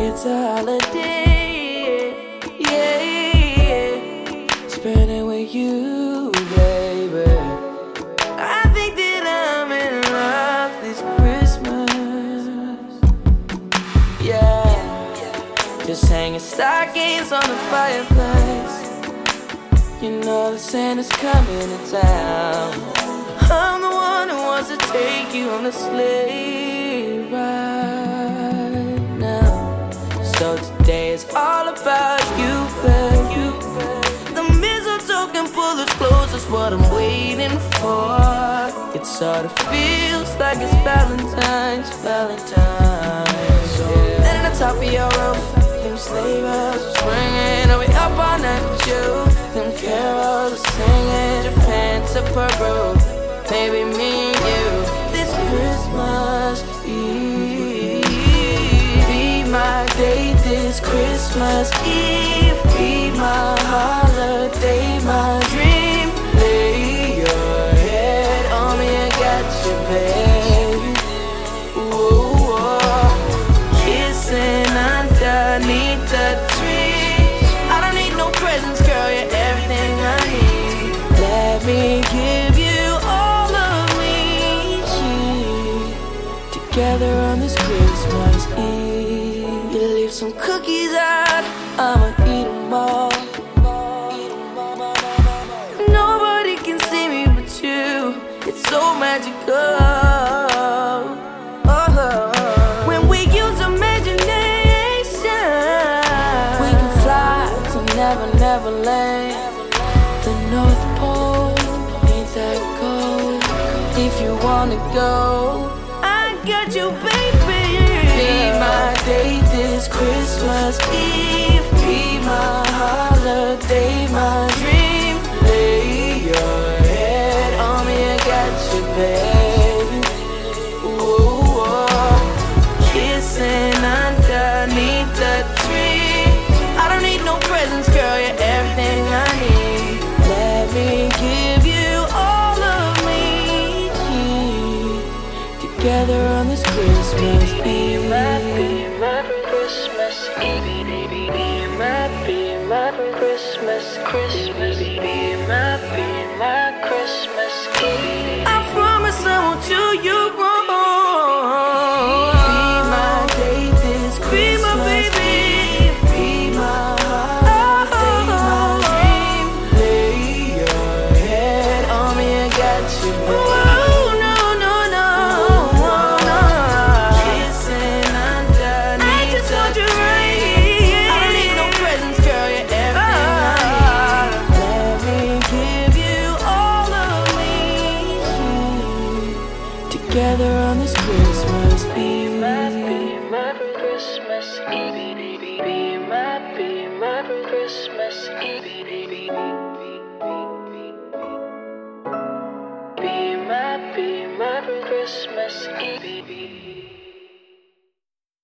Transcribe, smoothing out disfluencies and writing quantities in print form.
It's a holiday, yeah. Spend it with you, baby. I think that I'm in love this Christmas, yeah. Just hanging stockings on the fireplace. You know that Santa's coming to town. I'm the one who wants to take you on the sleigh ride now. So today is all about you, baby. The mistletoe can pull us close, that's what I'm waiting for. It sort of feels like it's Valentine's. So letting the top of your roof, them sleigh bells are ringing, and we up all night with you. Them carols are singing, Japan to Peru, baby, me and you. This Christmas Eve, be my day. This Christmas Eve, be my holiday, my dream. Lay your head on me, I got you, baby. Ooh, oh. Kissing underneath the tree. I don't need no presents, girl, you're everything I need. Let me give you all of me, together on this Christmas Eve. You leave some cookies out, I'ma eat them all. Nobody can see me but you, it's so magical. When we use imagination, we can fly to Never Land. The North Pole ain't that cold. If you wanna go, I got you, baby. Be my day this Christmas Eve. Be my holiday, my dream. Lay your head on me, I got you, baby. Ooh, oh. Kissing underneath the tree. I don't need no presents, girl, you're everything I need. Let me give you all of me, together on this Christmas Eve. Be my Christmas Eve. Be my Christmas Be my Christmas Eve. I promise I won't do you wrong. Be my day this Christmas Eve. Be my holiday, my dream. Lay your head on me, I got you, baby. Together on this Christmas Eve. Be my Christmas Eve. Be my Christmas Eve.